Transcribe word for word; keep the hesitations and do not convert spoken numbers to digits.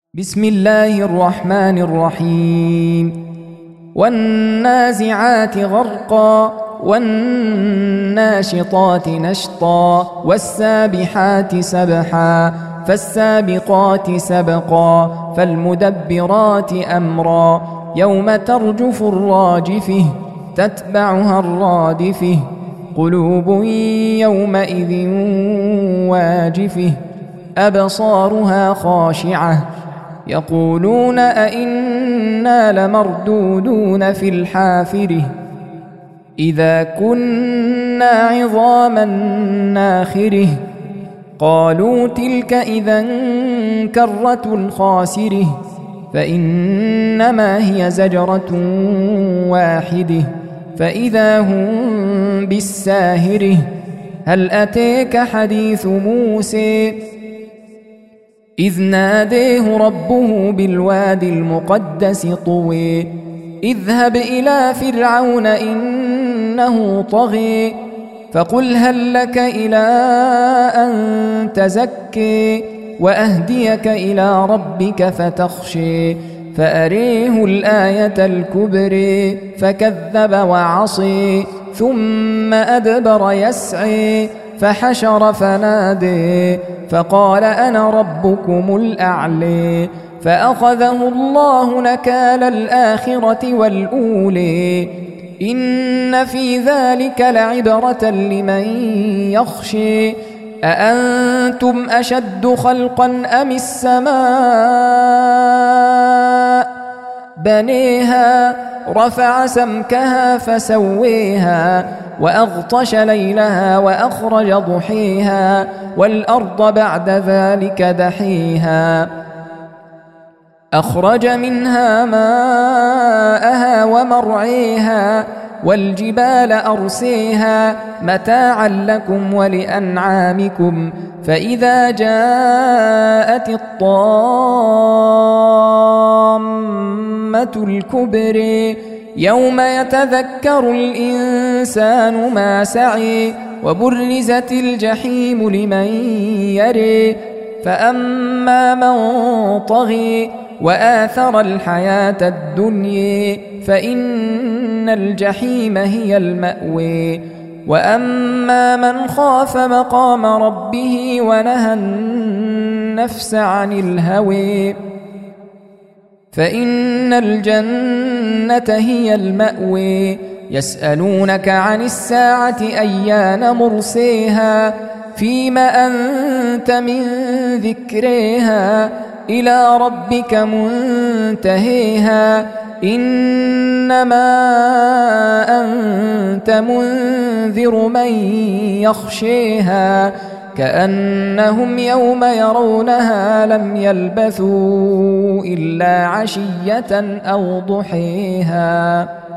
بسم الله الرحمن الرحيم والنازعات غرقا والناشطات نشطا والسابحات سبحا فالسابقات سبقا فالمدبرات أمرا يوم ترجف الراجفة تتبعها الرادفة قلوب يومئذ واجفة أبصارها خاشعة يقولون أئنا لمردودون في الحافرة إذا كنا عظاما ناخرة قالوا تلك إذا كرة خاسرة فإنما هي زجرة واحدة فإذا هم بالساهرة هل أتيك حديث موسى إذ ناديه ربه بالوادي المقدس طوى اذهب إلى فرعون إنه طغى فقل هل لك إلى أن تزكي وأهديك إلى ربك فتخشي فأريه الآية الكبرى فكذب وعصي ثم أدبر يسعي فحشر فنادي فقال أنا ربكم الأعلى فأخذه الله نكال الآخرة والأولى إن في ذلك لعبرة لمن يخشى أأنتم أشد خلقا أم السماء بنيها رفع سمكها فسويها وأغطش ليلها وأخرج ضحيها والأرض بعد ذلك دحيها أخرج منها ماءها ومرعيها والجبال أرسيها متاعا لكم ولأنعامكم فإذا جاءت الطامة الكبرى يوم يتذكر الإنسان ما سعي وبرزت الجحيم لمن يري فأما من طغي وآثر الحياة الدنيا فإن الجحيم هي المأوى وأما من خاف مقام ربه ونهى النفس عن الهوى فإن الجنة هي المأوى يسألونك عن الساعة أيان مرسيها فيم أنت من ذكرها إلى ربك منتهيها إنما أنت منذر من يخشيها كأنهم يوم يرونها لم يلبثوا إلا عشية أو ضحيها.